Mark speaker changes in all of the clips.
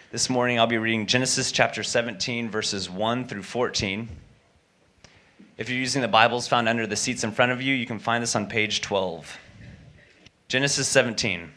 Speaker 1: This morning I'll be reading Genesis chapter 17, verses 1 through 14. If you're using the Bibles found under the seats in front of you, you can find this on page 12. Genesis 17.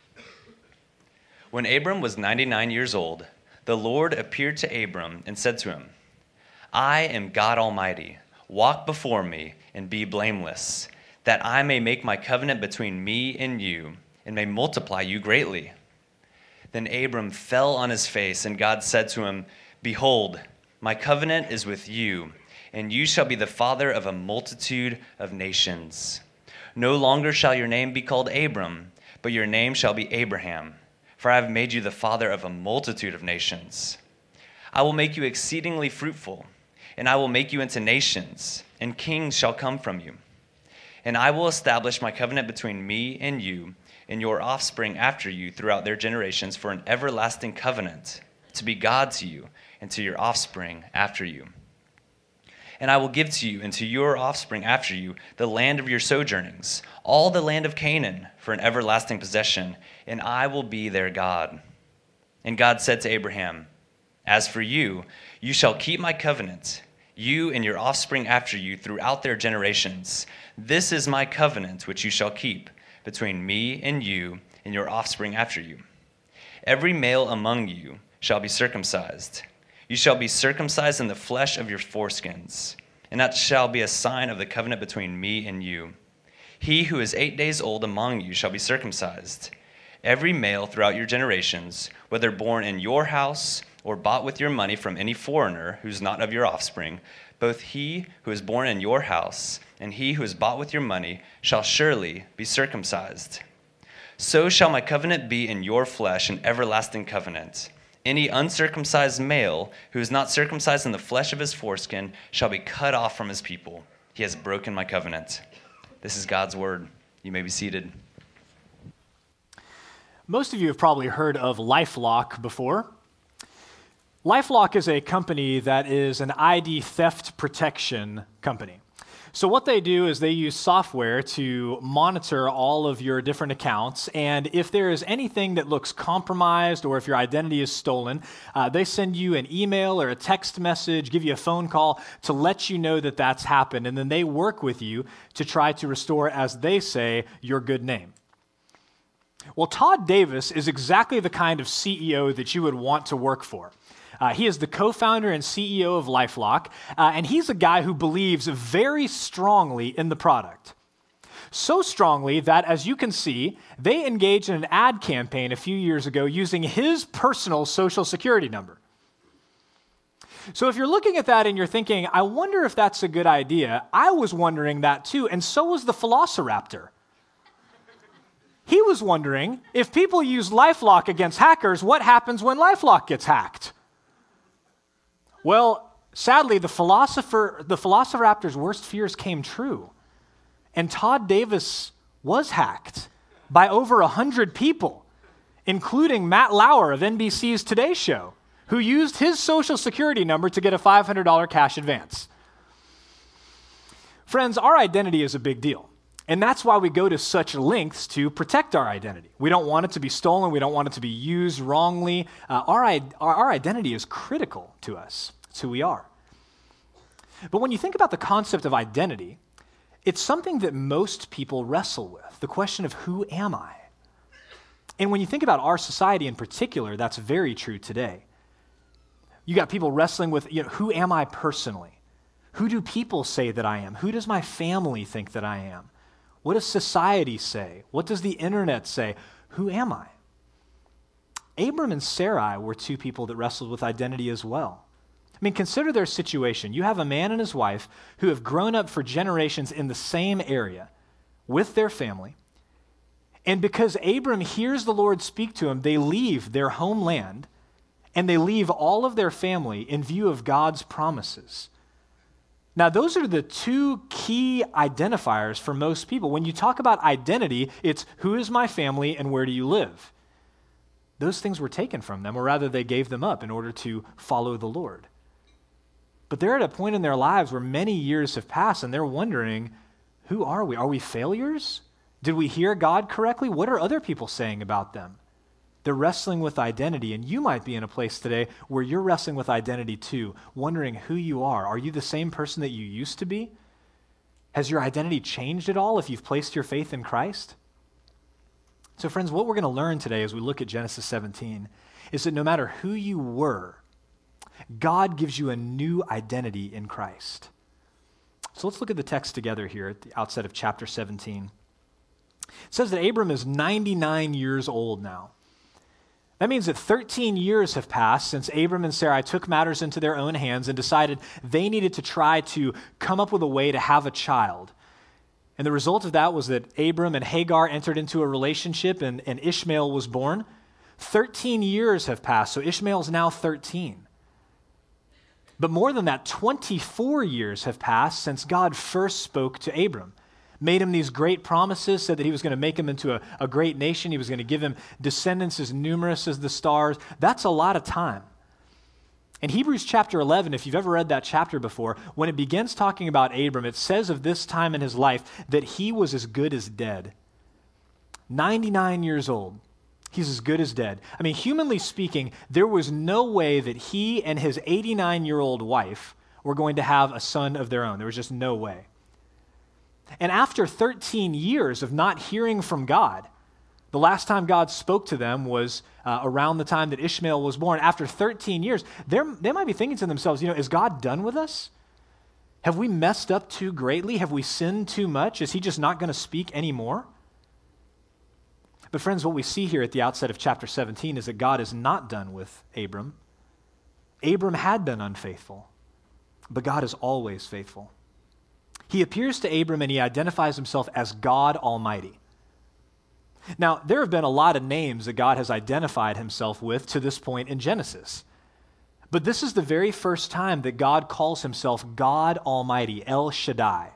Speaker 1: When Abram was 99 years old, the Lord appeared to Abram and said to him, I am God Almighty. Walk before me and be blameless, that I may make my covenant between me and you, and may multiply you greatly. Then Abram fell on his face, and God said to him, Behold, my covenant is with you, and you shall be the father of a multitude of nations. No longer shall your name be called Abram, but your name shall be Abraham, for I have made you the father of a multitude of nations. I will make you exceedingly fruitful, and I will make you into nations, and kings shall come from you. And I will establish my covenant between me and you, and your offspring after you throughout their generations for an everlasting covenant, to be God to you and to your offspring after you. And I will give to you and to your offspring after you the land of your sojournings, all the land of Canaan for an everlasting possession, and I will be their God. And God said to Abraham, As for you, you shall keep my covenant, you and your offspring after you throughout their generations. This is my covenant which you shall keep between me and you and your offspring after you. Every male among you shall be circumcised. You shall be circumcised in the flesh of your foreskins, and that shall be a sign of the covenant between me and you. He who is 8 days old among you shall be circumcised. Every male throughout your generations, whether born in your house or bought with your money from any foreigner who's not of your offspring, both he who is born in your house and he who is bought with your money shall surely be circumcised. So shall my covenant be in your flesh, an everlasting covenant. Any uncircumcised male who is not circumcised in the flesh of his foreskin shall be cut off from his people. He has broken my covenant. This is God's word. You may be seated.
Speaker 2: Most of you have probably heard of LifeLock before. LifeLock is a company that is an ID theft protection company. So what they do is they use software to monitor all of your different accounts, and if there is anything that looks compromised or if your identity is stolen, they send you an email or a text message, give you a phone call to let you know that that's happened, and then they work with you to try to restore, as they say, your good name. Well, Todd Davis is exactly the kind of CEO that you would want to work for. He is the co-founder and CEO of LifeLock, and he's a guy who believes very strongly in the product. So strongly that, as you can see, they engaged in an ad campaign a few years ago using his personal social security number. So if you're looking at that and you're thinking, I wonder if that's a good idea, I was wondering that too, and so was the Velociraptor. He was wondering, if people use LifeLock against hackers, what happens when LifeLock gets hacked? Well, sadly, the Velociraptor's worst fears came true. And Todd Davis was hacked by over 100 people, including Matt Lauer of NBC's Today Show, who used his social security number to get a $500 cash advance. Friends, our identity is a big deal. And that's why we go to such lengths to protect our identity. We don't want it to be stolen. We don't want it to be used wrongly. Our identity is critical to us. It's who we are. But when you think about the concept of identity, it's something that most people wrestle with, the question of who am I? And when you think about our society in particular, that's very true today. You got people wrestling with, who am I personally? Who do people say that I am? Who does my family think that I am? What does society say? What does the internet say? Who am I? Abram and Sarai were two people that wrestled with identity as well. I mean, consider their situation. You have a man and his wife who have grown up for generations in the same area with their family. And because Abram hears the Lord speak to him, they leave their homeland and they leave all of their family in view of God's promises. Now, those are the two key identifiers for most people. When you talk about identity, it's who is my family and where do you live? Those things were taken from them, or rather they gave them up in order to follow the Lord. But they're at a point in their lives where many years have passed and they're wondering, who are we? Are we failures? Did we hear God correctly? What are other people saying about them? They're wrestling with identity, and you might be in a place today where you're wrestling with identity too, wondering who you are. Are you the same person that you used to be? Has your identity changed at all if you've placed your faith in Christ? So friends, what we're going to learn today as we look at Genesis 17 is that no matter who you were, God gives you a new identity in Christ. So let's look at the text together here at the outset of chapter 17. It says that Abram is 99 years old now. That means that 13 years have passed since Abram and Sarai took matters into their own hands and decided they needed to try to come up with a way to have a child. And the result of that was that Abram and Hagar entered into a relationship and Ishmael was born. 13 years have passed, so Ishmael is now 13. But more than that, 24 years have passed since God first spoke to Abram, made him these great promises, said that he was going to make him into a great nation. He was going to give him descendants as numerous as the stars. That's a lot of time. In Hebrews chapter 11, if you've ever read that chapter before, when it begins talking about Abram, it says of this time in his life that he was as good as dead. 99 years old. He's as good as dead. I mean, humanly speaking, there was no way that he and his 89-year-old wife were going to have a son of their own. There was just no way. And after 13 years of not hearing from God, the last time God spoke to them was around the time that Ishmael was born. After 13 years, they might be thinking to themselves, is God done with us? Have we messed up too greatly? Have we sinned too much? Is he just not going to speak anymore? But friends, what we see here at the outset of chapter 17 is that God is not done with Abram. Abram had been unfaithful, but God is always faithful. He appears to Abram and he identifies himself as God Almighty. Now, there have been a lot of names that God has identified himself with to this point in Genesis. But this is the very first time that God calls himself God Almighty, El Shaddai.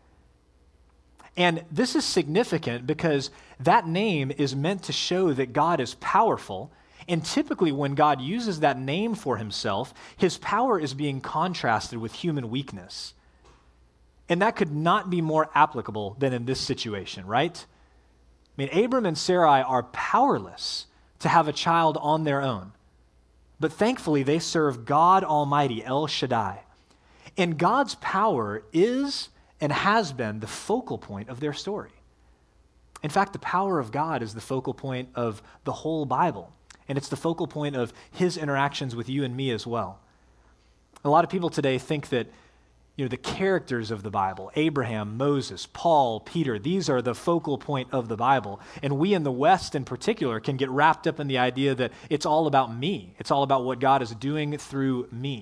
Speaker 2: And this is significant because that name is meant to show that God is powerful. And typically when God uses that name for himself, his power is being contrasted with human weakness. And that could not be more applicable than in this situation, right? I mean, Abram and Sarai are powerless to have a child on their own. But thankfully, they serve God Almighty, El Shaddai. And God's power is and has been the focal point of their story. In fact, the power of God is the focal point of the whole Bible. And it's the focal point of his interactions with you and me as well. A lot of people today think that the characters of the Bible, Abraham, Moses, Paul, Peter, these are the focal point of the Bible. And we in the West in particular can get wrapped up in the idea that it's all about me. It's all about what God is doing through me.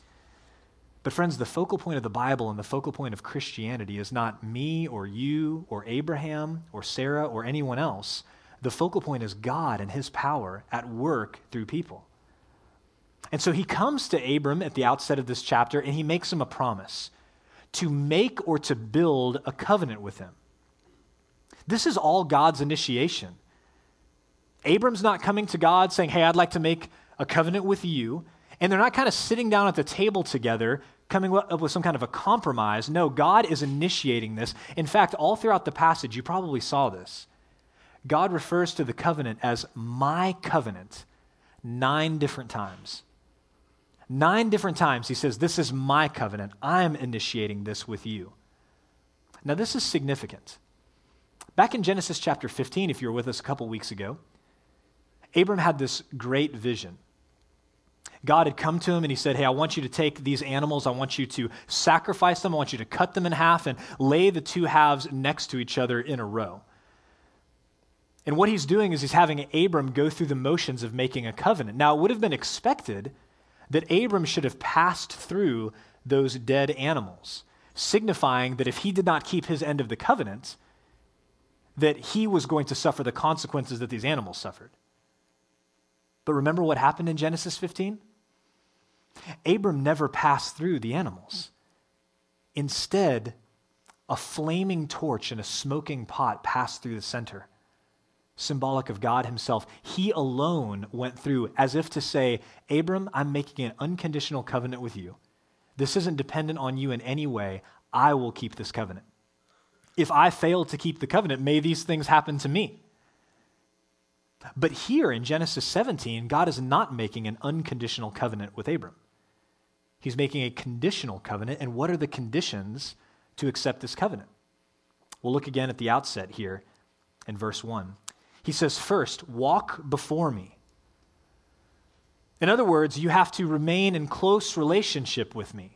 Speaker 2: But friends, the focal point of the Bible and the focal point of Christianity is not me or you or Abraham or Sarah or anyone else. The focal point is God and his power at work through people. And so he comes to Abram at the outset of this chapter and he makes him a promise to make or to build a covenant with him. This is all God's initiation. Abram's not coming to God saying, hey, I'd like to make a covenant with you. And they're not kind of sitting down at the table together, coming up with some kind of a compromise. No, God is initiating this. In fact, all throughout the passage, you probably saw this. God refers to the covenant as my covenant 9 different times. 9 different times he says, this is my covenant. I'm initiating this with you. Now this is significant. Back in Genesis chapter 15, if you were with us a couple weeks ago, Abram had this great vision. God had come to him and he said, hey, I want you to take these animals. I want you to sacrifice them. I want you to cut them in half and lay the 2 halves next to each other in a row. And what he's doing is he's having Abram go through the motions of making a covenant. Now, it would have been expected that Abram should have passed through those dead animals, signifying that if he did not keep his end of the covenant, that he was going to suffer the consequences that these animals suffered. But remember what happened in Genesis 15? Abram never passed through the animals. Instead, a flaming torch and a smoking pot passed through the center, symbolic of God himself. He alone went through as if to say, Abram, I'm making an unconditional covenant with you. This isn't dependent on you in any way. I will keep this covenant. If I fail to keep the covenant, may these things happen to me. But here in Genesis 17, God is not making an unconditional covenant with Abram. He's making a conditional covenant, and what are the conditions to accept this covenant? We'll look again at the outset here in verse 1. He says, first, walk before me. In other words, you have to remain in close relationship with me.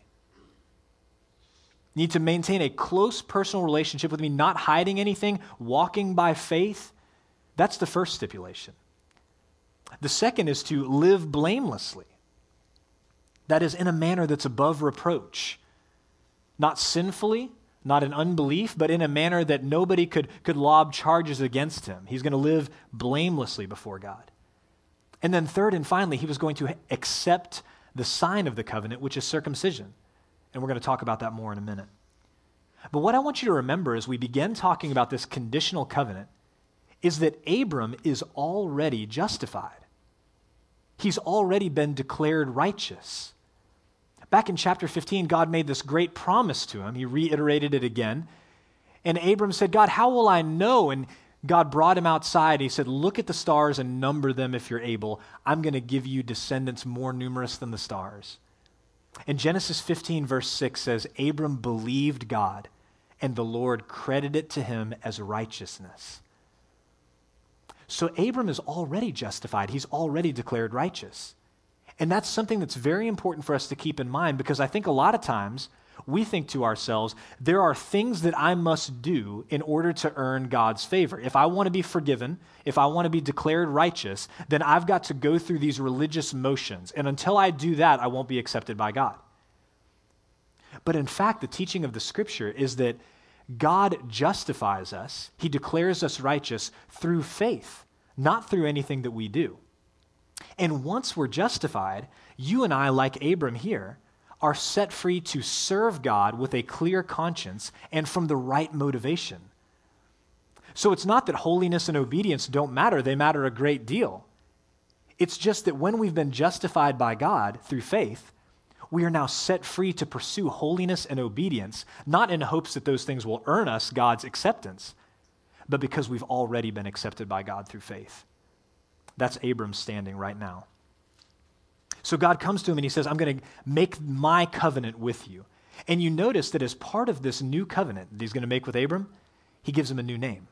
Speaker 2: You need to maintain a close personal relationship with me, not hiding anything, walking by faith. That's the first stipulation. The second is to live blamelessly. That is, in a manner that's above reproach. Not sinfully, not in unbelief, but in a manner that nobody could lob charges against him. He's going to live blamelessly before God. And then third and finally, he was going to accept the sign of the covenant, which is circumcision. And we're going to talk about that more in a minute. But what I want you to remember as we begin talking about this conditional covenant is that Abram is already justified. He's already been declared righteous. Back in chapter 15, God made this great promise to him. He reiterated it again. And Abram said, God, how will I know? And God brought him outside. He said, look at the stars and number them if you're able. I'm going to give you descendants more numerous than the stars. And Genesis 15, verse 6 says, Abram believed God, and the Lord credited it to him as righteousness. So Abram is already justified. He's already declared righteous. And that's something that's very important for us to keep in mind, because I think a lot of times we think to ourselves, there are things that I must do in order to earn God's favor. If I want to be forgiven, if I want to be declared righteous, then I've got to go through these religious motions. And until I do that, I won't be accepted by God. But in fact, the teaching of the Scripture is that God justifies us. He declares us righteous through faith, not through anything that we do. And once we're justified, you and I, like Abram here, are set free to serve God with a clear conscience and from the right motivation. So it's not that holiness and obedience don't matter. They matter a great deal. It's just that when we've been justified by God through faith, we are now set free to pursue holiness and obedience, not in hopes that those things will earn us God's acceptance, but because we've already been accepted by God through faith. That's Abram's standing right now. So God comes to him and he says, I'm going to make my covenant with you. And you notice that as part of this new covenant that he's going to make with Abram, he gives him a new name.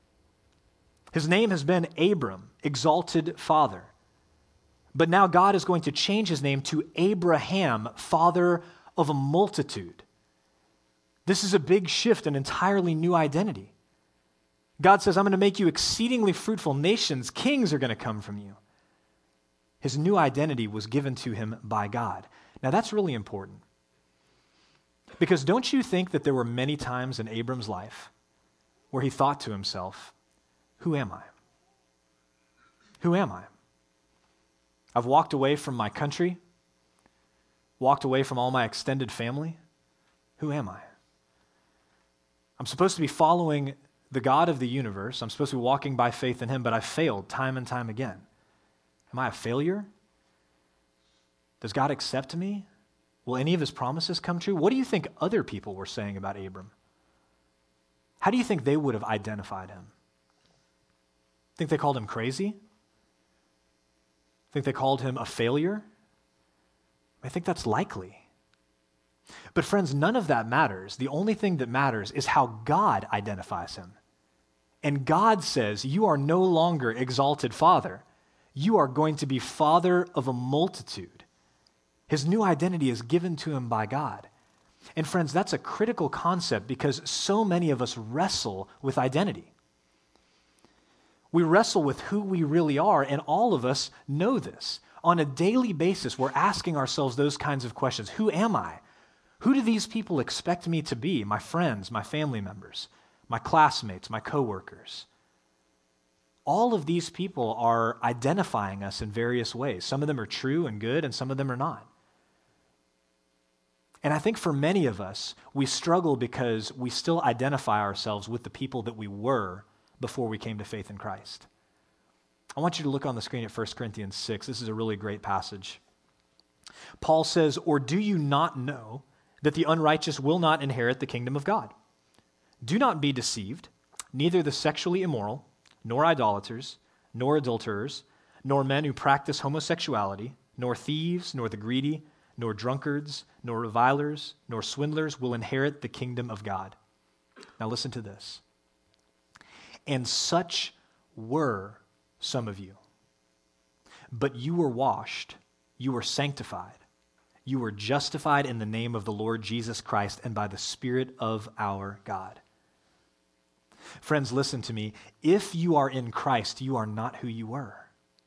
Speaker 2: His name has been Abram, exalted father. But now God is going to change his name to Abraham, father of a multitude. This is a big shift, an entirely new identity. God says, I'm going to make you exceedingly fruitful. Nations, kings are going to come from you. His new identity was given to him by God. Now that's really important. Because don't you think that there were many times in Abram's life where he thought to himself, who am I? Who am I? I've walked away from my country, walked away from all my extended family. Who am I? I'm supposed to be following the God of the universe. I'm supposed to be walking by faith in him, but I've failed time and time again. Am I a failure? Does God accept me? Will any of his promises come true? What do you think other people were saying about Abram? How do you think they would have identified him? Think they called him crazy? Think they called him a failure? I think that's likely. But friends, none of that matters. The only thing that matters is how God identifies him. And God says, you are no longer exalted father. You are going to be father of a multitude. His new identity is given to him by God. And friends, that's a critical concept because so many of us wrestle with identity. We wrestle with who we really are, and all of us know this. On a daily basis, we're asking ourselves those kinds of questions. Who am I? Who do these people expect me to be? My friends, my family members, my classmates, my coworkers. All of these people are identifying us in various ways. Some of them are true and good, and some of them are not. And I think for many of us, we struggle because we still identify ourselves with the people that we were before we came to faith in Christ. I want you to look on the screen at 1 Corinthians 6. This is a really great passage. Paul says, or do you not know that the unrighteous will not inherit the kingdom of God? Do not be deceived, neither the sexually immoral, nor idolaters, nor adulterers, nor men who practice homosexuality, nor thieves, nor the greedy, nor drunkards, nor revilers, nor swindlers will inherit the kingdom of God. Now listen to this. And such were some of you. But you were washed, you were sanctified, you were justified in the name of the Lord Jesus Christ and by the Spirit of our God. Friends, listen to me. If you are in Christ, you are not who you were.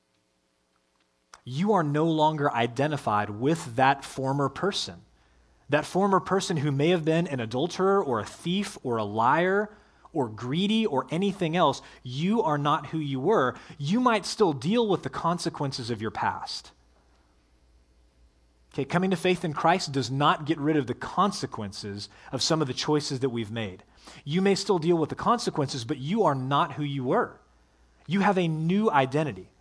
Speaker 2: You are no longer identified with that former person who may have been an adulterer or a thief or a liar or greedy or anything else. You are not who you were. You might still deal with the consequences of your past. Okay, coming to faith in Christ does not get rid of the consequences of some of the choices that we've made. You may still deal with the consequences, but you are not who you were. You have a new identity.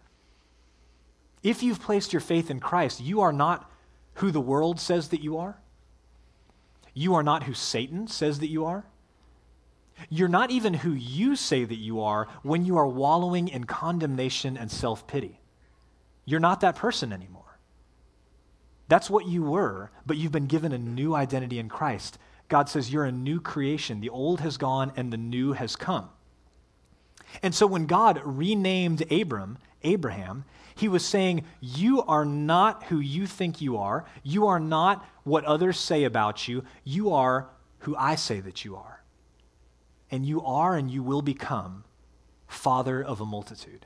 Speaker 2: If you've placed your faith in Christ, you are not who the world says that you are. You are not who Satan says that you are. You're not even who you say that you are when you are wallowing in condemnation and self-pity. You're not that person anymore. That's what you were, but you've been given a new identity in Christ. God says you're a new creation. The old has gone and the new has come. And so when God renamed Abraham, he was saying, you are not who you think you are. You are not what others say about you. You are who I say that you are. And you are and you will become father of a multitude.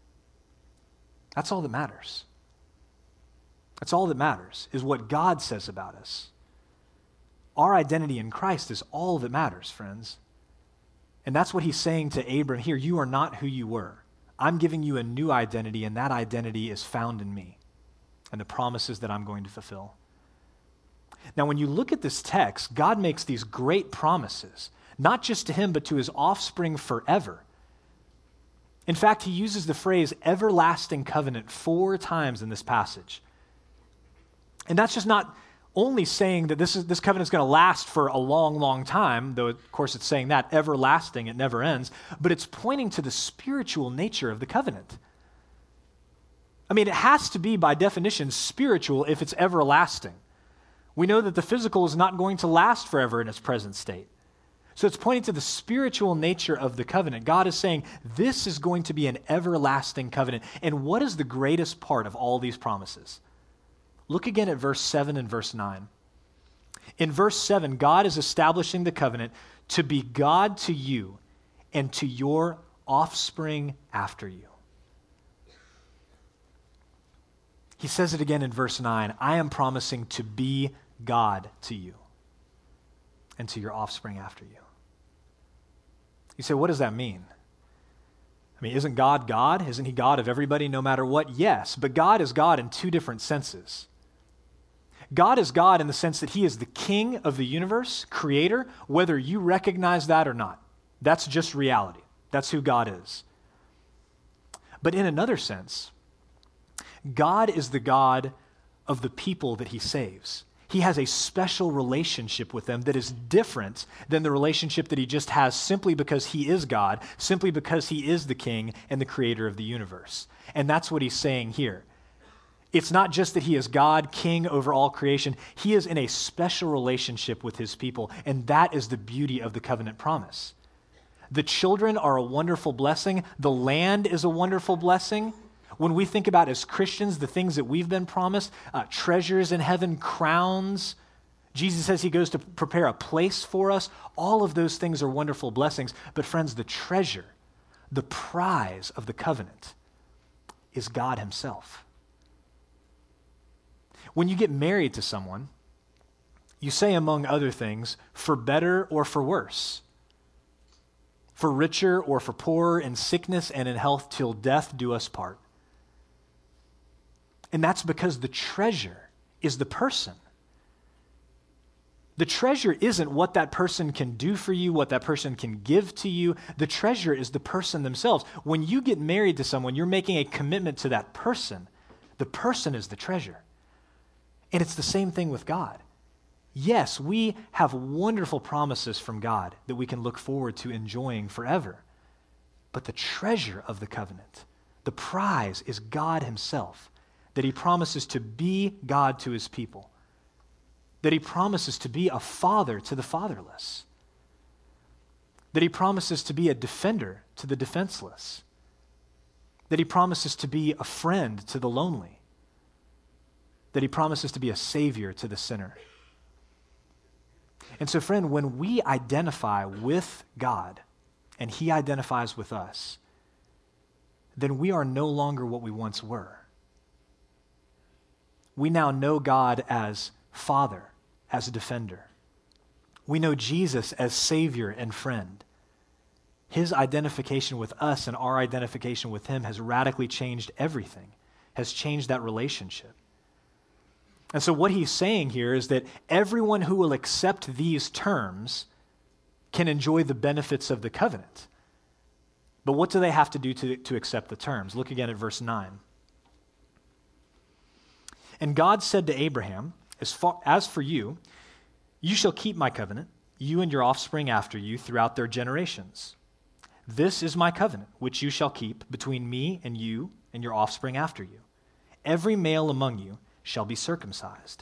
Speaker 2: That's all that matters. That's all that matters, is what God says about us. Our identity in Christ is all that matters, friends. And that's what he's saying to Abram here. You are not who you were. I'm giving you a new identity, and that identity is found in me and the promises that I'm going to fulfill. Now, when you look at this text, God makes these great promises, not just to him, but to his offspring forever. In fact, he uses the phrase everlasting covenant 4 times in this passage. And that's just not only saying that this covenant is going to last for a long, long time, though of course it's saying that, everlasting, it never ends, but it's pointing to the spiritual nature of the covenant. I mean, it has to be by definition spiritual if it's everlasting. We know that the physical is not going to last forever in its present state. So it's pointing to the spiritual nature of the covenant. God is saying this is going to be an everlasting covenant. And what is the greatest part of all these promises? Look again at verse 7 and verse 9. In verse 7, God is establishing the covenant to be God to you and to your offspring after you. He says it again in verse 9, I am promising to be God to you and to your offspring after you. You say, what does that mean? I mean, isn't God God? Isn't he God of everybody no matter what? Yes, but God is God in 2 different senses. God is God in the sense that he is the king of the universe, creator, whether you recognize that or not. That's just reality. That's who God is. But in another sense, God is the God of the people that he saves. He has a special relationship with them that is different than the relationship that he just has simply because he is God, simply because he is the king and the creator of the universe. And that's what he's saying here. It's not just that he is God, king over all creation. He is in a special relationship with his people, and that is the beauty of the covenant promise. The children are a wonderful blessing. The land is a wonderful blessing. When we think about as Christians the things that we've been promised, treasures in heaven, crowns, Jesus says he goes to prepare a place for us. All of those things are wonderful blessings. But friends, the treasure, the prize of the covenant is God himself. When you get married to someone, you say, among other things, for better or for worse, for richer or for poorer, in sickness and in health, till death do us part. And that's because the treasure is the person. The treasure isn't what that person can do for you, what that person can give to you. The treasure is the person themselves. When you get married to someone, you're making a commitment to that person. The person is the treasure. And it's the same thing with God. Yes, we have wonderful promises from God that we can look forward to enjoying forever. But the treasure of the covenant, The prize is God himself, that he promises to be God to his people, that he promises to be a father to the fatherless, that he promises to be a defender to the defenseless, that he promises to be a friend to the lonely, that he promises to be a savior to the sinner. And so, friend, when we identify with God and he identifies with us, then we are no longer what we once were. We now know God as Father, as a defender. We know Jesus as Savior and friend. His identification with us and our identification with him has radically changed everything, has changed that relationship. And so what he's saying here is that everyone who will accept these terms can enjoy the benefits of the covenant. But what do they have to do to accept the terms? Look again at verse 9. And God said to Abraham, as for you, you shall keep my covenant, you and your offspring after you throughout their generations. This is my covenant, which you shall keep between me and you and your offspring after you. Every male among you shall be circumcised.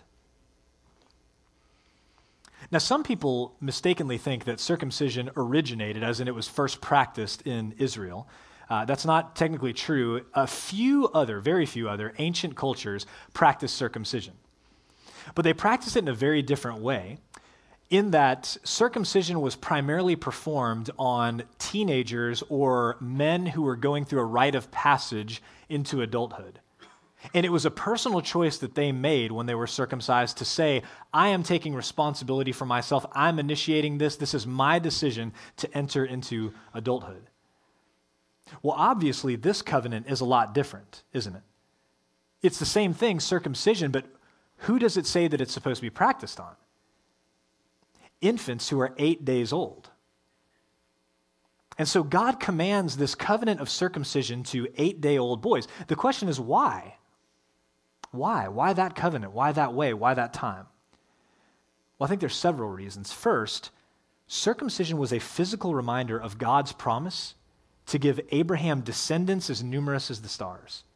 Speaker 2: Now, some people mistakenly think that circumcision originated, as in it was first practiced in Israel. That's not technically true. Very few other ancient cultures practiced circumcision. But they practiced it in a very different way, in that circumcision was primarily performed on teenagers or men who were going through a rite of passage into adulthood. And it was a personal choice that they made when they were circumcised to say, I am taking responsibility for myself. I'm initiating this. This is my decision to enter into adulthood. Well, obviously, this covenant is a lot different, isn't it? It's the same thing, circumcision, but who does it say that it's supposed to be practiced on? Infants who are 8 days old. And so God commands this covenant of circumcision to 8-day-old boys. The question is why? Why? Why that covenant? Why that way? Why that time? Well, I think there's several reasons. First, circumcision was a physical reminder of God's promise to give Abraham descendants as numerous as the stars.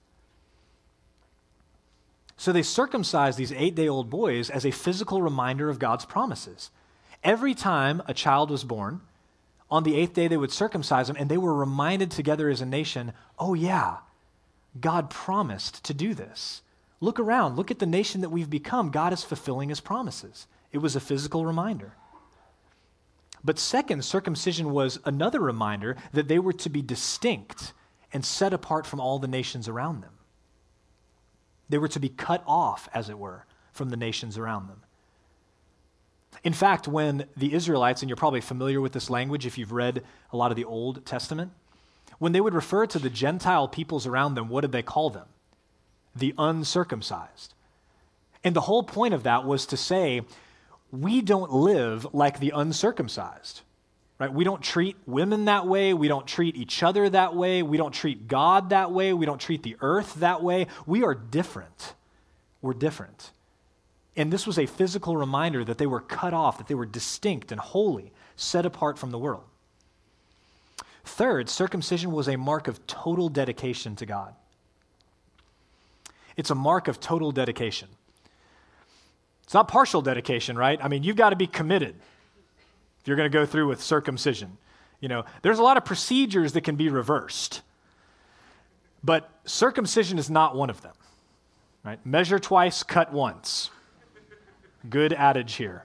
Speaker 2: So they circumcised these 8-day-old boys as a physical reminder of God's promises. Every time a child was born, on the 8th day they would circumcise them, and they were reminded together as a nation, oh yeah, God promised to do this. Look around. Look at the nation that we've become. God is fulfilling his promises. It was a physical reminder. But second, circumcision was another reminder that they were to be distinct and set apart from all the nations around them. They were to be cut off, as it were, from the nations around them. In fact, when the Israelites, and you're probably familiar with this language if you've read a lot of the Old Testament, when they would refer to the Gentile peoples around them, what did they call them? The uncircumcised. And the whole point of that was to say, we don't live like the uncircumcised, right? We don't treat women that way. We don't treat each other that way. We don't treat God that way. We don't treat the earth that way. We are different. We're different. And this was a physical reminder that they were cut off, that they were distinct and holy, set apart from the world. Third, circumcision was a mark of total dedication to God. It's a mark of total dedication. It's not partial dedication, right? I mean, you've got to be committed if you're going to go through with circumcision. You know, there's a lot of procedures that can be reversed, but circumcision is not one of them, right? Measure twice, cut once. Good adage here.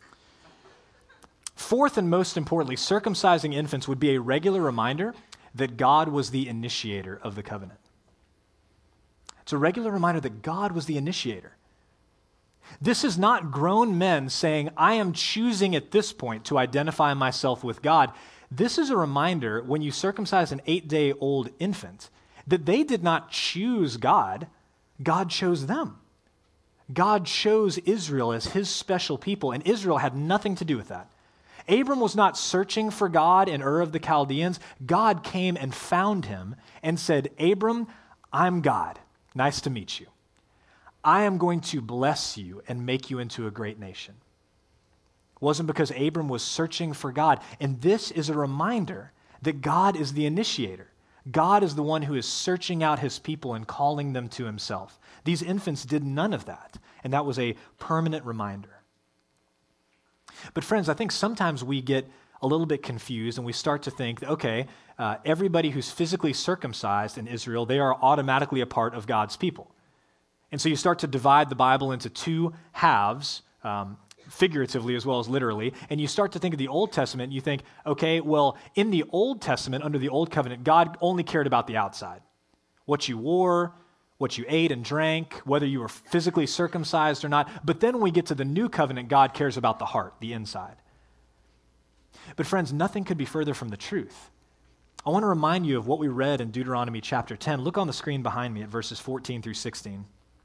Speaker 2: Fourth, and most importantly, circumcising infants would be a regular reminder that God was the initiator of the covenant. It's a regular reminder that God was the initiator. This is not grown men saying, I am choosing at this point to identify myself with God. This is a reminder when you circumcise an 8-day-old infant that they did not choose God, God chose them. God chose Israel as his special people, and Israel had nothing to do with that. Abram was not searching for God in Ur of the Chaldeans. God came and found him and said, Abram, I'm God. Nice to meet you. I am going to bless you and make you into a great nation. It wasn't because Abram was searching for God. And this is a reminder that God is the initiator. God is the one who is searching out his people and calling them to himself. These infants did none of that, and that was a permanent reminder. But friends, I think sometimes we get a little bit confused and we start to think, okay, everybody who's physically circumcised in Israel, they are automatically a part of God's people. And so you start to divide the Bible into two halves, figuratively as well as literally, and you start to think of the Old Testament, and you think, okay, well, in the Old Testament, under the Old Covenant, God only cared about the outside. What you wore, what you ate and drank, whether you were physically circumcised or not. But then when we get to the New Covenant, God cares about the heart, the inside. But friends, nothing could be further from the truth. I want to remind you of what we read in Deuteronomy chapter 10. Look on the screen behind me at verses 14 through 16.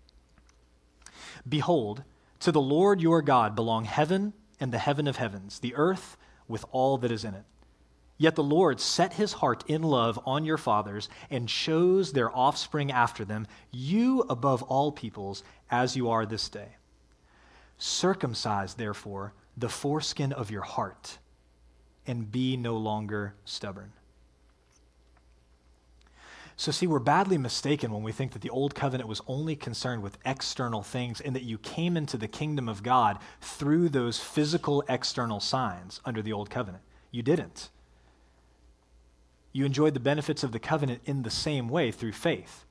Speaker 2: Behold, to the Lord your God belong heaven and the heaven of heavens, the earth with all that is in it. Yet the Lord set his heart in love on your fathers and chose their offspring after them, you above all peoples, as you are this day. Circumcise, therefore, the foreskin of your heart, and be no longer stubborn. So see, we're badly mistaken when we think that the Old Covenant was only concerned with external things and that you came into the kingdom of God through those physical external signs under the Old Covenant. You didn't. You enjoyed the benefits of the covenant in the same way through faith.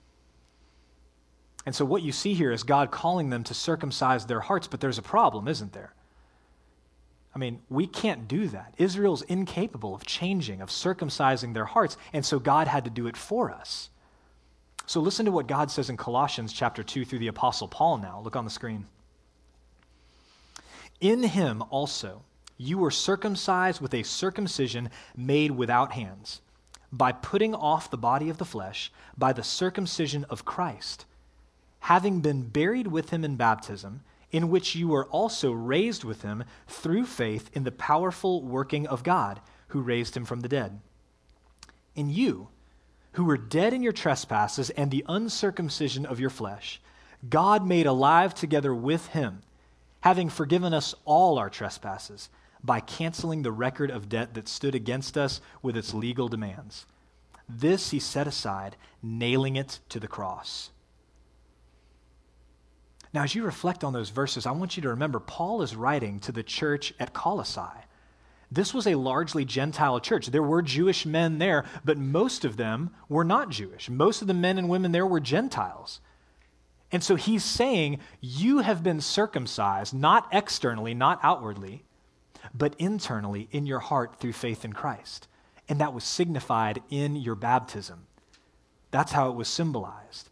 Speaker 2: And so what you see here is God calling them to circumcise their hearts, but there's a problem, isn't there? I mean, we can't do that. Israel's incapable of changing, of circumcising their hearts, and so God had to do it for us. So listen to what God says in Colossians chapter 2 through the Apostle Paul now. Look on the screen. In him also you were circumcised with a circumcision made without hands, by putting off the body of the flesh, by the circumcision of Christ, having been buried with him in baptism, in which you were also raised with him through faith in the powerful working of God, who raised him from the dead. And you, who were dead in your trespasses and the uncircumcision of your flesh, God made alive together with him, having forgiven us all our trespasses, by canceling the record of debt that stood against us with its legal demands. This he set aside, nailing it to the cross. Now, as you reflect on those verses, I want you to remember Paul is writing to the church at Colossae. This was a largely Gentile church. There were Jewish men there, but most of them were not Jewish. Most of the men and women there were Gentiles. And so he's saying, you have been circumcised, not externally, not outwardly, but internally in your heart through faith in Christ. And that was signified in your baptism. That's how it was symbolized.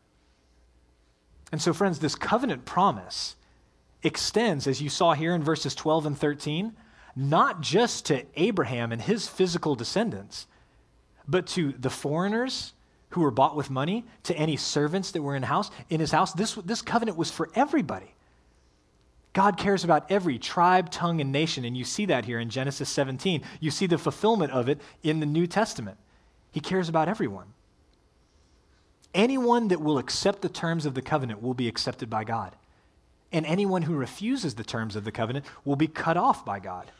Speaker 2: And so, friends, this covenant promise extends, as you saw here in verses 12 and 13, not just to Abraham and his physical descendants, but to the foreigners who were bought with money, to any servants that were in his house. This covenant was for everybody. God cares about every tribe, tongue, and nation, and you see that here in Genesis 17. You see the fulfillment of it in the New Testament. He cares about everyone. Anyone that will accept the terms of the covenant will be accepted by God. And anyone who refuses the terms of the covenant will be cut off by God.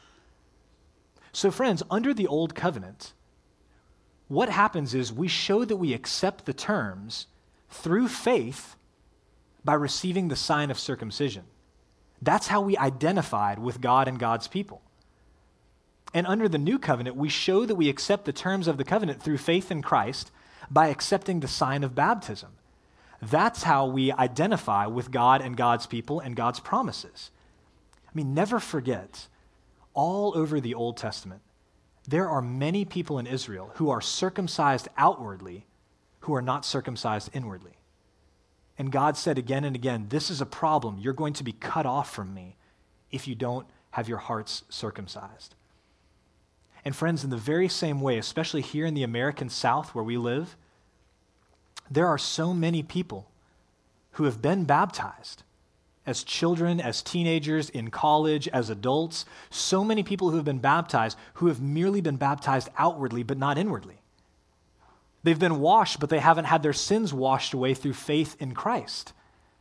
Speaker 2: So friends, under the old covenant, what happens is we show that we accept the terms through faith by receiving the sign of circumcision. That's how we identified with God and God's people. And under the new covenant, we show that we accept the terms of the covenant through faith in Christ by accepting the sign of baptism. That's how we identify with God and God's people and God's promises. I mean, never forget, all over the Old Testament, there are many people in Israel who are circumcised outwardly who are not circumcised inwardly. And God said again and again, this is a problem. You're going to be cut off from me if you don't have your hearts circumcised. And friends, in the very same way, especially here in the American South where we live, there are so many people who have been baptized as children, as teenagers, in college, as adults. So many people who have been baptized who have merely been baptized outwardly but not inwardly. They've been washed, but they haven't had their sins washed away through faith in Christ.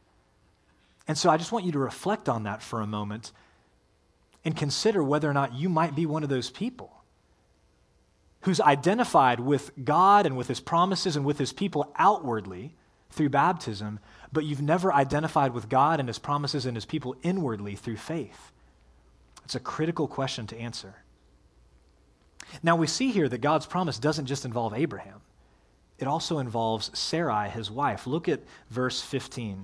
Speaker 2: And so I just want you to reflect on that for a moment and consider whether or not you might be one of those people. who's identified with God and with his promises and with his people outwardly through baptism, but you've never identified with God and his promises and his people inwardly through faith? It's a critical question to answer. Now we see here that God's promise doesn't just involve Abraham. It also involves Sarai, his wife. Look at verse 15.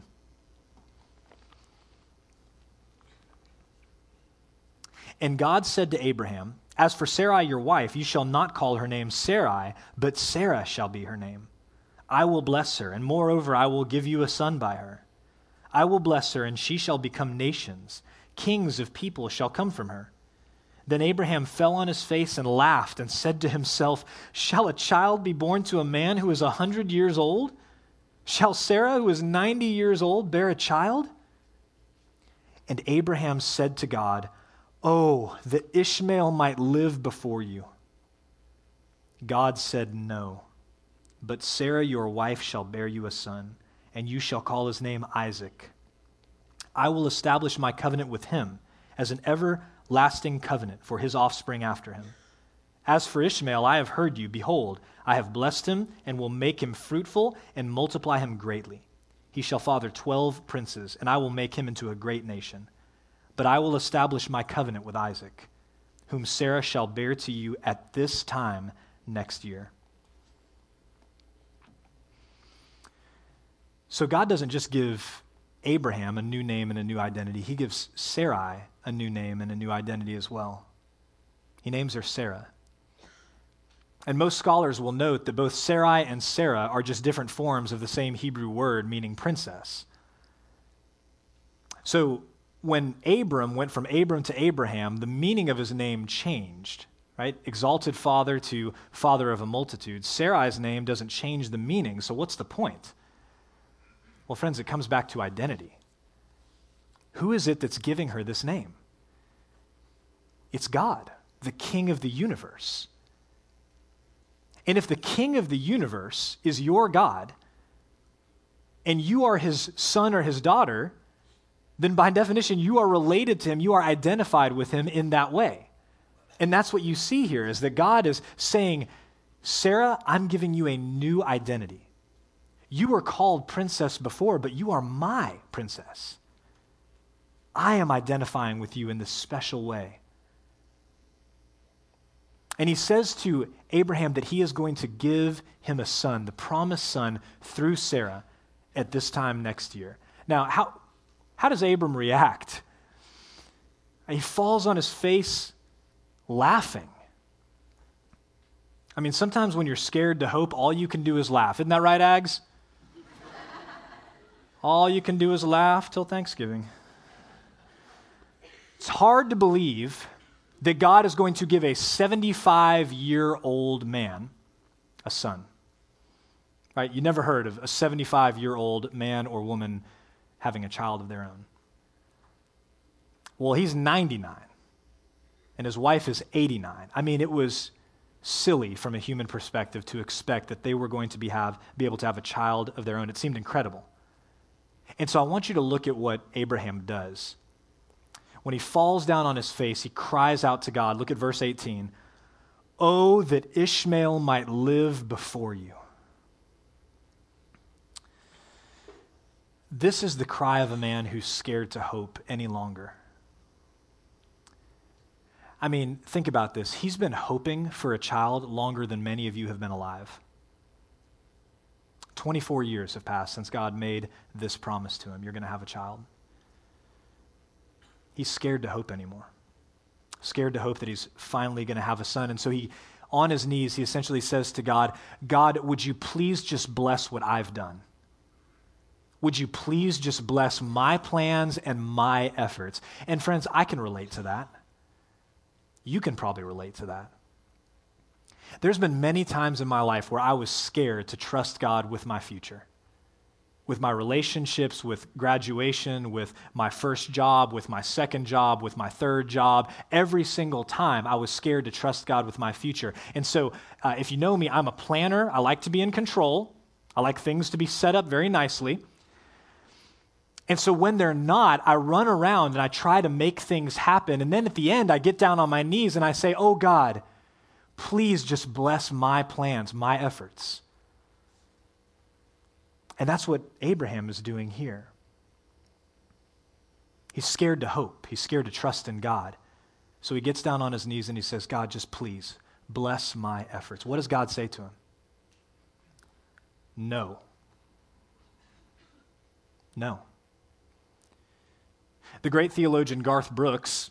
Speaker 2: And God said to Abraham, "As for Sarai your wife, you shall not call her name Sarai, but Sarah shall be her name. I will bless her, and moreover I will give you a son by her. I will bless her, and she shall become nations. Kings of people shall come from her." Then Abraham fell on his face and laughed and said to himself, "Shall a child be born to a man who is 100 years old? Shall Sarah, who is 90 years old, bear a child?" And Abraham said to God, "Oh, that Ishmael might live before you." God said, "No, but Sarah your wife shall bear you a son, and you shall call his name Isaac. I will establish my covenant with him as an everlasting covenant for his offspring after him. As for Ishmael, I have heard you. Behold, I have blessed him and will make him fruitful and multiply him greatly. He shall father 12 princes, and I will make him into a great nation. But I will establish my covenant with Isaac, whom Sarah shall bear to you at this time next year." So God doesn't just give Abraham a new name and a new identity. He gives Sarai a new name and a new identity as well. He names her Sarah. And most scholars will note that both Sarai and Sarah are just different forms of the same Hebrew word meaning princess. So when Abram went from Abram to Abraham, the meaning of his name changed, right? Exalted father to father of a multitude. Sarai's name doesn't change the meaning, so what's the point? Well, friends, it comes back to identity. Who is it that's giving her this name? It's God, the King of the universe. And if the King of the universe is your God, and you are his son or his daughter, then by definition, you are related to him, you are identified with him in that way. And that's what you see here, is that God is saying, "Sarah, I'm giving you a new identity. You were called princess before, but you are my princess. I am identifying with you in this special way." And he says to Abraham that he is going to give him a son, the promised son, through Sarah at this time next year. Now, how does Abram react? He falls on his face laughing. I mean, sometimes when you're scared to hope, all you can do is laugh. Isn't that right, Ags? All you can do is laugh till Thanksgiving. It's hard to believe that God is going to give a 75-year-old man a son. Right? You never heard of a 75-year-old man or woman having a child of their own. Well, he's 99, and his wife is 89. I mean, it was silly from a human perspective to expect that they were going to be able to have a child of their own. It seemed incredible. And so I want you to look at what Abraham does. When he falls down on his face, he cries out to God. Look at verse 18. "Oh, that Ishmael might live before you." This is the cry of a man who's scared to hope any longer. I mean, think about this. He's been hoping for a child longer than many of you have been alive. 24 years have passed since God made this promise to him. You're going to have a child. He's scared to hope anymore. Scared to hope that he's finally going to have a son. And so on his knees, he essentially says to God, "God, would you please just bless what I've done? Would you please just bless my plans and my efforts?" And friends, I can relate to that. You can probably relate to that. There's been many times in my life where I was scared to trust God with my future, with my relationships, with graduation, with my first job, with my second job, with my third job. Every single time I was scared to trust God with my future. And so if you know me, I'm a planner. I like to be in control. I like things to be set up very nicely. And so when they're not, I run around and I try to make things happen. And then at the end, I get down on my knees and I say, "Oh God, Please just bless my plans, my efforts. And that's what Abraham is doing here. He's scared to hope. He's scared to trust in God. So he gets down on his knees and he says, God, just please bless my efforts. What does God say to him? No. No. The great theologian Garth Brooks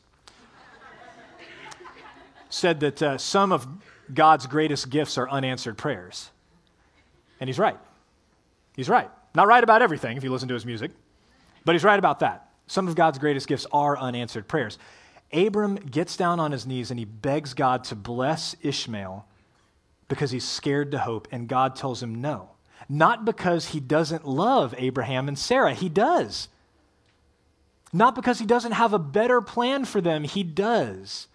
Speaker 2: said that some of God's greatest gifts are unanswered prayers. And he's right. He's right. Not right about everything if you listen to his music, but he's right about that. Some of God's greatest gifts are unanswered prayers. Abram gets down on his knees and he begs God to bless Ishmael because he's scared to hope, and God tells him no. Not because he doesn't love Abraham and Sarah. He does. Not because he doesn't have a better plan for them. He does.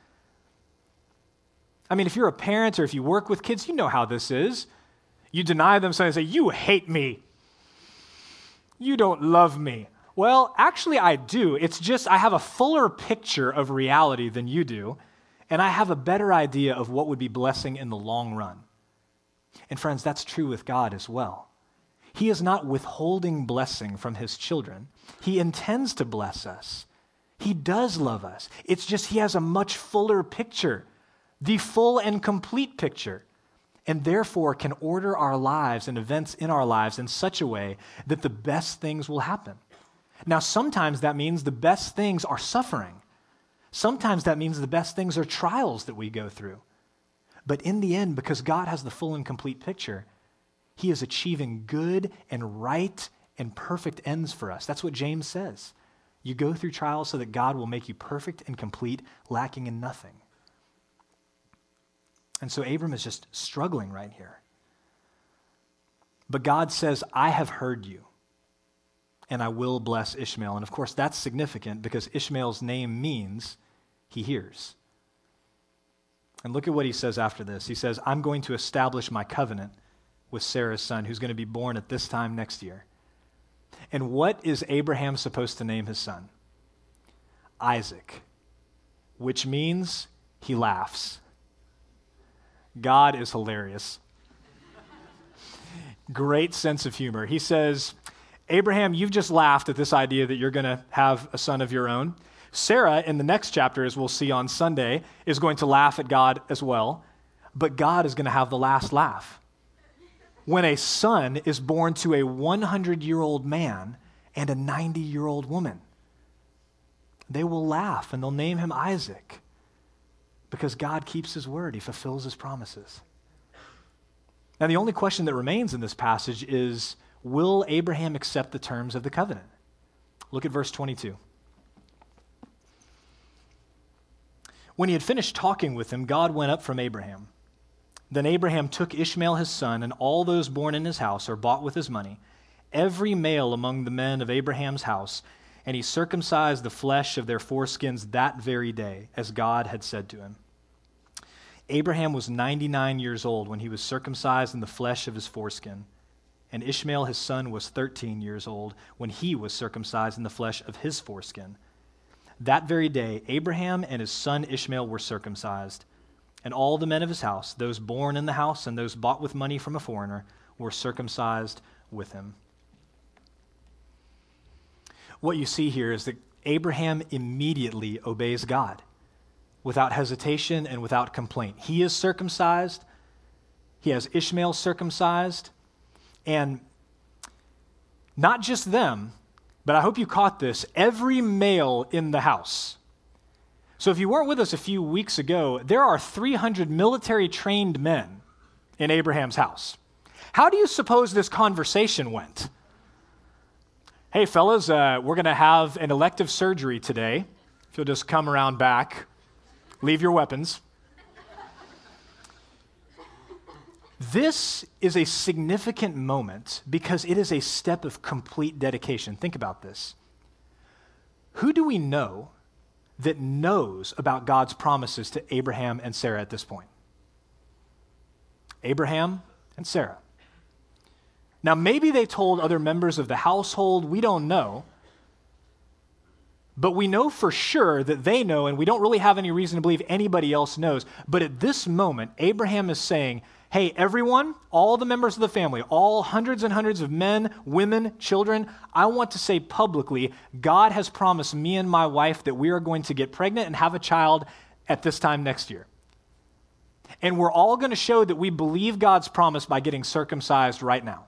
Speaker 2: I mean, if you're a parent or if you work with kids, you know how this is. You deny them something and say, you hate me. You don't love me. Well, actually, I do. It's just I have a fuller picture of reality than you do, and I have a better idea of what would be blessing in the long run. And friends, that's true with God as well. He is not withholding blessing from his children. He intends to bless us. He does love us. It's just he has a much fuller picture, the full and complete picture, and therefore can order our lives and events in our lives in such a way that the best things will happen. Now, sometimes that means the best things are suffering. Sometimes that means the best things are trials that we go through. But in the end, because God has the full and complete picture, he is achieving good and right and perfect ends for us. That's what James says. You go through trials so that God will make you perfect and complete, lacking in nothing. And so Abram is just struggling right here. But God says, I have heard you, and I will bless Ishmael. And of course, that's significant because Ishmael's name means he hears. And look at what he says after this. He says, I'm going to establish my covenant with Sarah's son, who's going to be born at this time next year. And what is Abraham supposed to name his son? Isaac, which means he laughs. God is hilarious. Great sense of humor. He says, Abraham, you've just laughed at this idea that you're going to have a son of your own. Sarah, in the next chapter, as we'll see on Sunday, is going to laugh at God as well. But God is going to have the last laugh when a son is born to a 100-year-old man and a 90-year-old woman. They will laugh and they'll name him Isaac because God keeps his word. He fulfills his promises. Now, the only question that remains in this passage is, will Abraham accept the terms of the covenant? Look at verse 22. When he had finished talking with him, God went up from Abraham. Then Abraham took Ishmael his son and all those born in his house or bought with his money, every male among the men of Abraham's house, and he circumcised the flesh of their foreskins that very day, as God had said to him. Abraham was 99 years old when he was circumcised in the flesh of his foreskin, and Ishmael his son was 13 years old when he was circumcised in the flesh of his foreskin. That very day, Abraham and his son Ishmael were circumcised, and all the men of his house, those born in the house and those bought with money from a foreigner, were circumcised with him. What you see here is that Abraham immediately obeys God without hesitation and without complaint. He is circumcised. He has Ishmael circumcised. And not just them, but I hope you caught this, every male in the house. So if you weren't with us a few weeks ago, there are 300 military-trained men in Abraham's house. How do you suppose this conversation went? Hey, fellas, we're going to have an elective surgery today. If you'll just come around back, leave your weapons. This is a significant moment because it is a step of complete dedication. Think about this. Who do we know that knows about God's promises to Abraham and Sarah at this point? Abraham and Sarah. Now, maybe they told other members of the household. We don't know. But we know for sure that they know, and we don't really have any reason to believe anybody else knows. But at this moment, Abraham is saying, hey, everyone, all the members of the family, all hundreds and hundreds of men, women, children, I want to say publicly, God has promised me and my wife that we are going to get pregnant and have a child at this time next year. And we're all going to show that we believe God's promise by getting circumcised right now.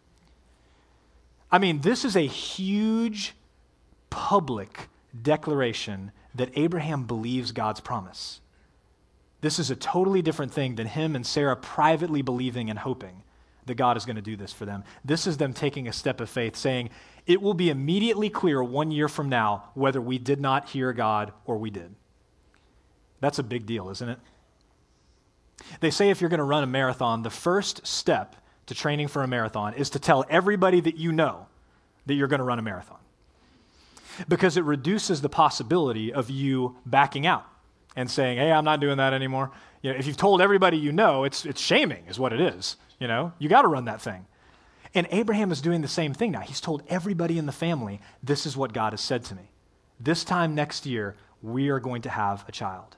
Speaker 2: I mean, this is a huge public declaration that Abraham believes God's promise. This is a totally different thing than him and Sarah privately believing and hoping that God is going to do this for them. This is them taking a step of faith, saying, it will be immediately clear 1 year from now whether we did not hear God or we did. That's a big deal, isn't it? They say if you're going to run a marathon, the first step to training for a marathon is to tell everybody that you know that you're going to run a marathon. Because it reduces the possibility of you backing out and saying, hey, I'm not doing that anymore. You know, if you've told everybody you know, it's shaming is what it is. You know, you got to run that thing. And Abraham is doing the same thing now. He's told everybody in the family, this is what God has said to me. This time next year, we are going to have a child.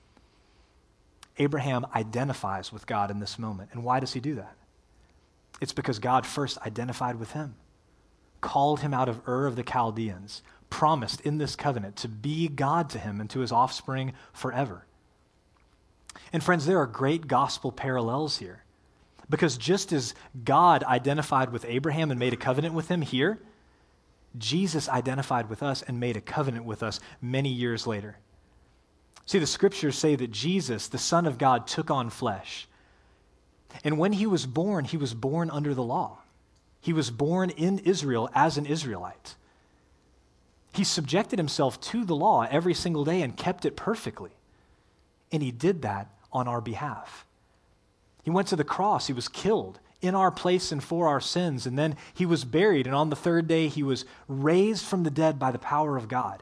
Speaker 2: Abraham identifies with God in this moment. And why does he do that? It's because God first identified with him, called him out of Ur of the Chaldeans, promised in this covenant to be God to him and to his offspring forever. And friends, there are great gospel parallels here. Because just as God identified with Abraham and made a covenant with him here, Jesus identified with us and made a covenant with us many years later. See, the scriptures say that Jesus, the Son of God, took on flesh. And when he was born under the law. He was born in Israel as an Israelite. He subjected himself to the law every single day and kept it perfectly. And he did that on our behalf. He went to the cross. He was killed in our place and for our sins. And then he was buried. And on the third day, he was raised from the dead by the power of God.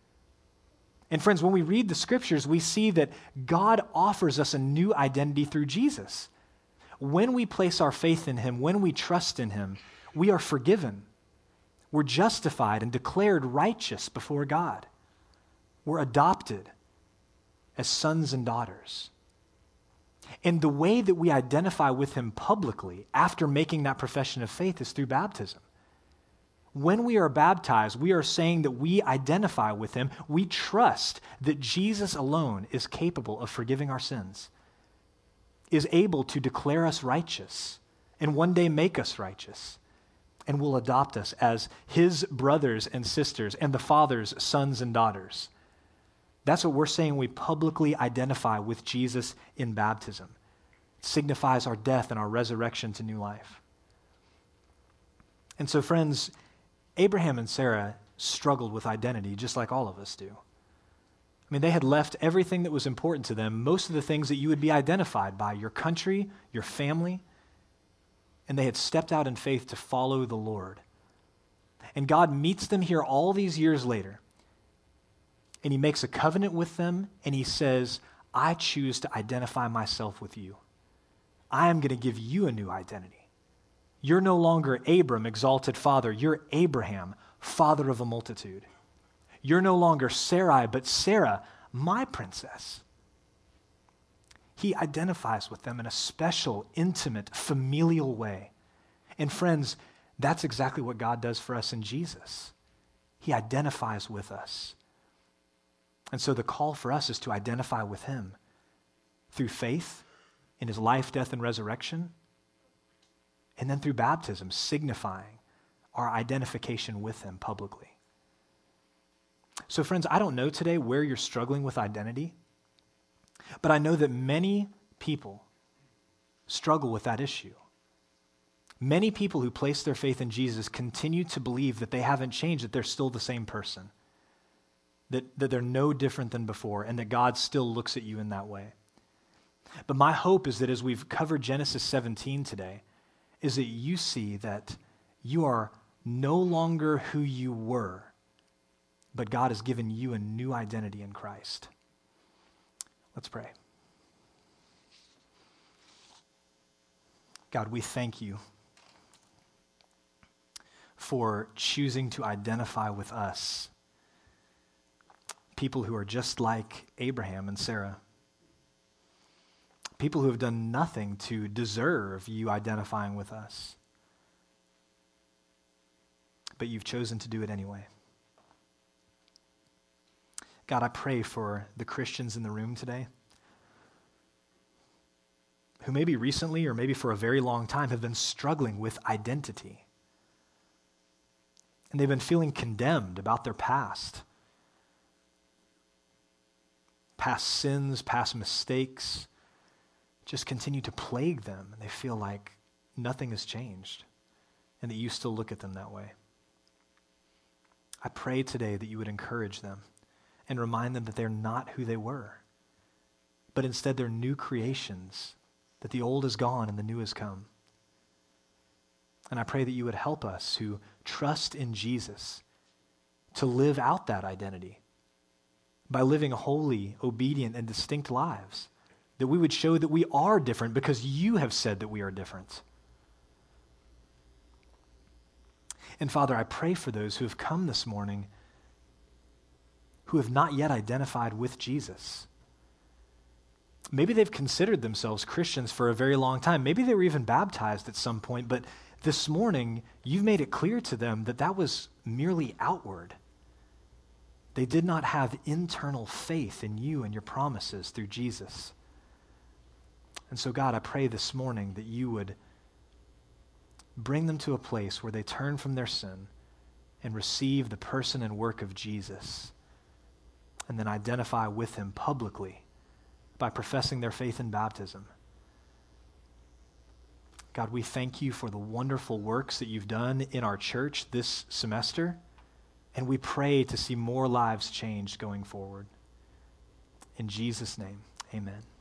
Speaker 2: And friends, when we read the scriptures, we see that God offers us a new identity through Jesus. When we place our faith in him, when we trust in him, we are forgiven. We're justified and declared righteous before God. We're adopted as sons and daughters. And the way that we identify with him publicly after making that profession of faith is through baptism. When we are baptized, we are saying that we identify with him. We trust that Jesus alone is capable of forgiving our sins, is able to declare us righteous, and one day make us righteous, and will adopt us as his brothers and sisters and the Father's sons and daughters. That's what we're saying. We publicly identify with Jesus in baptism. It signifies our death and our resurrection to new life. And so, friends, Abraham and Sarah struggled with identity just like all of us do. I mean, they had left everything that was important to them, most of the things that you would be identified by, your country, your family, and they had stepped out in faith to follow the Lord. And God meets them here all these years later, and he makes a covenant with them, and he says, I choose to identify myself with you. I am going to give you a new identity. You're no longer Abram, exalted father. You're Abraham, father of a multitude. You're no longer Sarai, but Sarah, my princess. He identifies with them in a special, intimate, familial way. And friends, that's exactly what God does for us in Jesus. He identifies with us. And so the call for us is to identify with him through faith in his life, death, and resurrection, and then through baptism, signifying our identification with him publicly. So friends, I don't know today where you're struggling with identity, but I know that many people struggle with that issue. Many people who place their faith in Jesus continue to believe that they haven't changed, that they're still the same person, that they're no different than before, and that God still looks at you in that way. But my hope is that as we've covered Genesis 17 today, is that you see that you are no longer who you were, but God has given you a new identity in Christ. Let's pray. God, we thank you for choosing to identify with us people who are just like Abraham and Sarah. People who have done nothing to deserve you identifying with us. But you've chosen to do it anyway. God, I pray for the Christians in the room today who maybe recently or maybe for a very long time have been struggling with identity. And they've been feeling condemned about their past. Past sins, past mistakes just continue to plague them, and they feel like nothing has changed and that you still look at them that way. I pray today that you would encourage them and remind them that they're not who they were, but instead they're new creations, that the old is gone and the new has come. And I pray that you would help us who trust in Jesus to live out that identity by living holy, obedient, and distinct lives, that we would show that we are different because you have said that we are different. And Father, I pray for those who have come this morning who have not yet identified with Jesus. Maybe they've considered themselves Christians for a very long time. Maybe they were even baptized at some point, but this morning you've made it clear to them that that was merely outward. They did not have internal faith in you and your promises through Jesus. And so, God, I pray this morning that you would bring them to a place where they turn from their sin and receive the person and work of Jesus, and then identify with him publicly by professing their faith in baptism. God, we thank you for the wonderful works that you've done in our church this semester, and we pray to see more lives changed going forward. In Jesus' name, amen.